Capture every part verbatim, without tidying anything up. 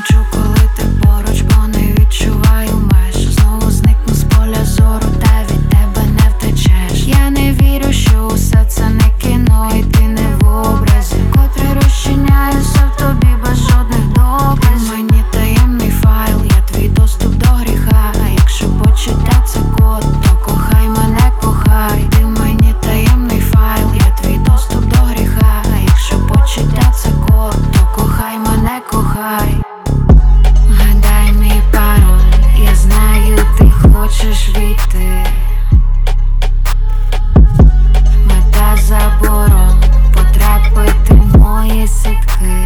мовчу, коли ти поруч, бо не відчуваю меж. Знову зникну з поля зору, та від тебе не втечеш. Я не вірю, що усе це не кіно, і ти не в образі, котрий розчиняюся в тобі без жодних доказів. Мені таємний файл, я твій доступ до гріха. А якщо почуття це код, то кохай мене, кохай. Ти мені таємний файл, я твій доступ до гріха. А якщо почуття це код, то кохай мене, кохай. Гадай мій пароль, я знаю, ти хочеш війти. Мета заборон потрапити в мої сітки.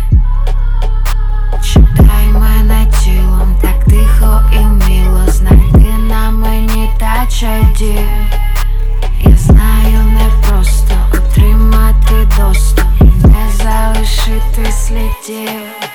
Читай мене тілом, так тихо і вміло. Знайди на мені Touch ай ді. Я знаю, не просто отримати доступ, не залишити слідів.